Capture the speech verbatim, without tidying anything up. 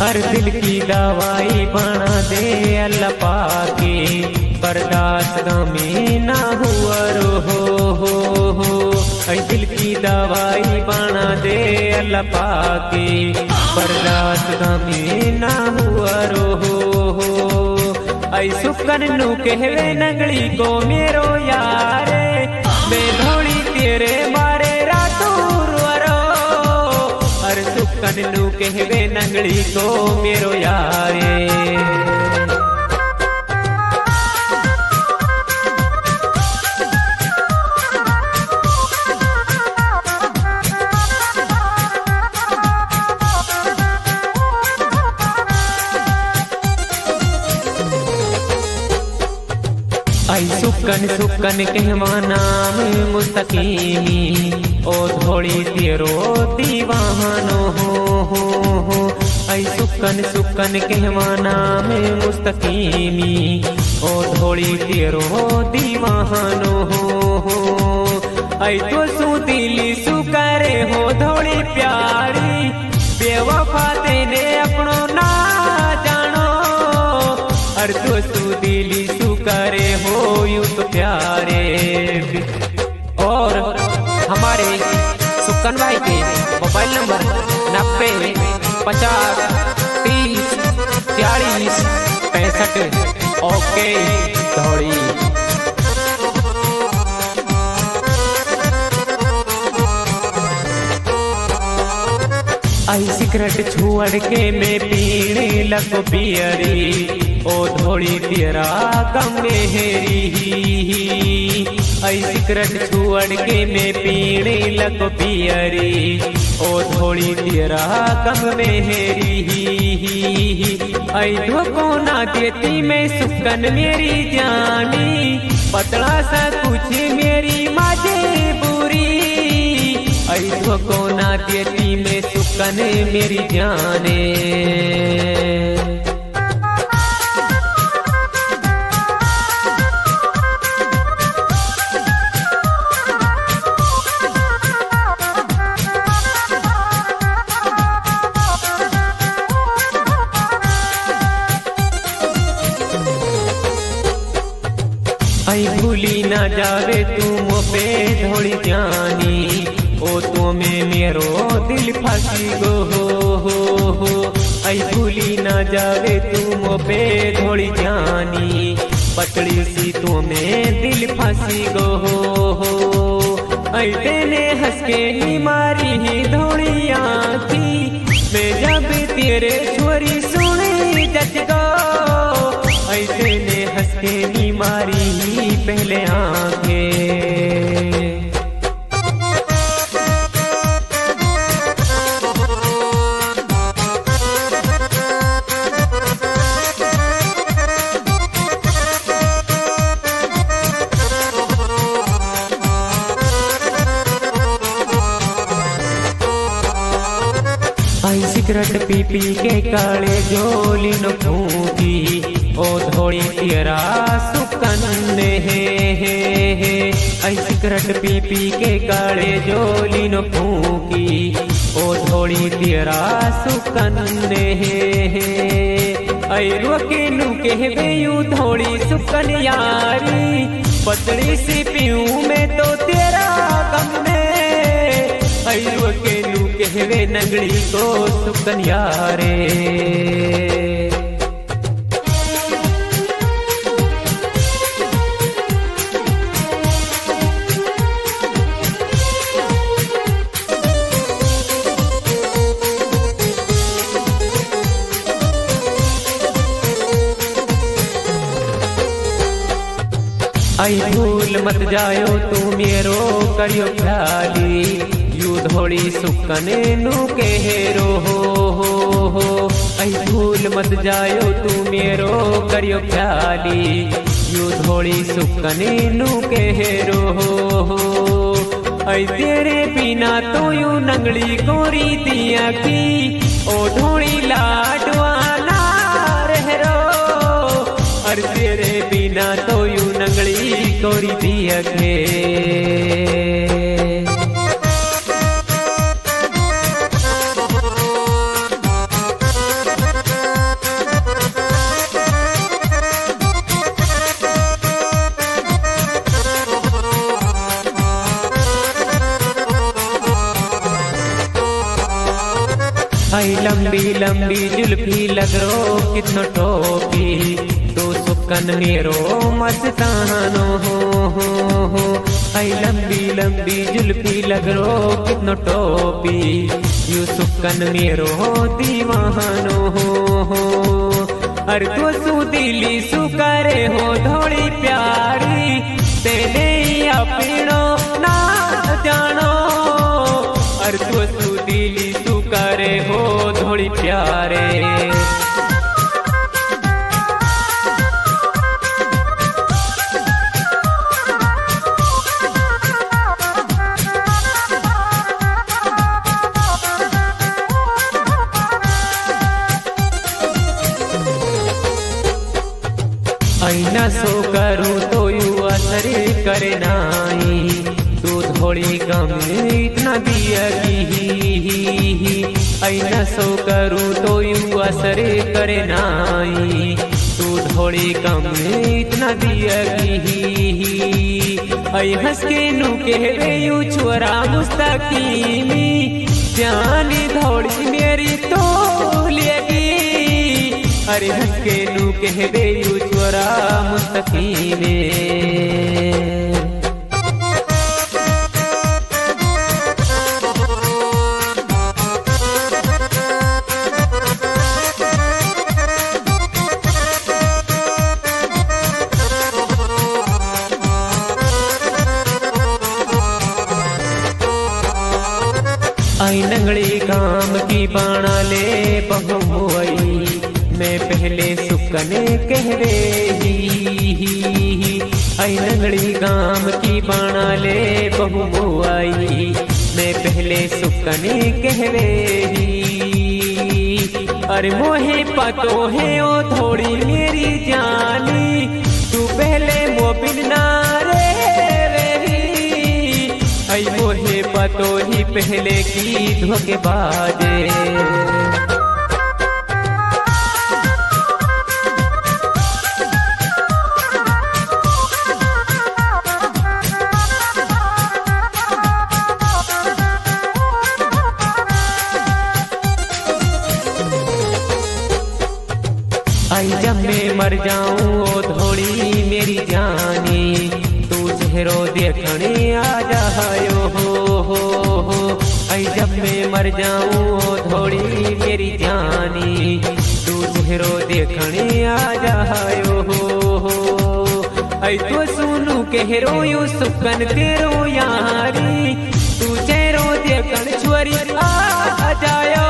हर दिल की दवाई बना दे अल्लाह पाके, बर्दाश्त गमी ना हुआ रो हो हो हो। ऐ दिल की दवाई बना दे अल्लाह पाके, बर्दाश्त गमी ना हुआ रो हो हो। ऐ सुकन नु कहवे नगली को मेरो यारे, मैं धोड़ी तेरे मारे रातों रो। हर सुकन नु कहवे नगली को मेरो यारे। आई सुकन सुकन कहवा नाम मुस्तकीमी, ओ थोड़ी तेरो दीवानो हो हो हो। आई सुकन सुकन कहवा नाम मुस्तकीमी, ओ थोड़ी तेरो दीवानो हो हो। आई तो सु दिली सुकरे हो थोड़ी प्यारी, बेवफा तेने अपनो ना जानो। अर तो सु दिली करे हो यूं तो प्यारे। और हमारे सुकन भाई के मोबाइल नंबर नब्बे पचास तीस चालीस पैंसठ। ओके थोड़ी आई सिगरेट छोड़ के मैं पीने लगो पियरी, ओ थोड़ी तेरा गम मेहरी। आई सिगरेट छोड़ के मैं पीने लगो पियरी, ओ थोड़ी तेरा गम मेहरी। आई धोखो ना देती मैं सुकन मेरी जानी, पतला सा कुछ मेरी मजबूरी। आई धोखो ना देती मैं सुकन मेरी जाने। आई भूली ना जावे तू मोपे थोड़ी जानी, ओ तो में मेरो दिल फांसी गो हो हो हो। आई भूली ना जावे तू मोपे थोड़ी जानी, पतली सी तो में दिल फांसी गो हो हो। आई तेने हंस के नी मारी ही थोड़ी आँखी, मैं जब तेरे छोरी सुनी जच गो। आई तेने हंस के नी मारी ही पहले आँखें। आई सिगरेट पी पी के काले जोली न फूकी, ओ थोड़ी तेरा सुकन ने हे हे हे। आई सिगरेट पी पी के काले जोली न फूकी, ओ थोड़ी तेरा सुकन ने हे हे। आई रोके नु कहवे यूं थोड़ी सुकन यारी, पतली सी पीऊं मैं तो तेरा गम में। आई रोके नु कहवे नगड़ी को सुकन यारे। आई भूल मत जायो तू मेरो करियो ख्याली, यू थोड़ी सुकन नु कहरो हो हो हो। आई भूल मत जायो तू मेरो करियो ख्याली, यू थोड़ी सुकन नु कहरो हो हो। आई तेरे बिना तो यू नंगली कोरी दिया की, ओ ढोड़ी लाडवाना रह रो। और तेरे बिना तो यू नंगली कोरी दिया के। आई लंबी लंबी जुल्फी लगरो कितनो टोपी तो सुकन मेरो मस्तानो हो हो हो। आई लंबी लंबी जुल्फी लगरो कितनो टोपी यू सुकन मेरो दीवानो हो हो। अर तो सु दिली सुकरे हो थोड़ी प्यारी तेने अपनो ना जानो। अर तो सु दिली सुकरे हो थोड़ी प्यारे। ऐना सो करूँ तो यू असर करे नाई तू थोड़ी कम इतना दिया की। ऐना सो करूँ तो यू असर करे नाई तू थोड़ी कम इतना दिया की। ऐ हंस के नू कहवे यू छोरा मुस्तकीमी जानी थोड़ी मेरी तो लेगी। अरे हंस के नू कहवे यू छोरा मुस्तकीमे। आई नंगड़ी काम की बाणा ले बहुमुई मैं पहले सुकने कहवे ही। आई नंगड़ी काम की बाणा ले बहुमुई मैं पहले सुकने कहवे ही। अरे मोहे पतो है ओ थोड़ी मेरी जानी तू पहले मोबिल ना रे आई मोहे पतो ही पहले की धोखेबाजे। आई जब मैं मर जाऊं ओ थोड़ी मेरी जानी तू चेहरो देखने आ जायो हो हो हो। आई जब मैं मर जाऊं ओ थोड़ी मेरी जानी तू चेहरो देखने आ जायो हो हो। आई तो सुनू कहरो यू सुकन तेरो यारी तू चेहरो देखन छोरी आ जायो।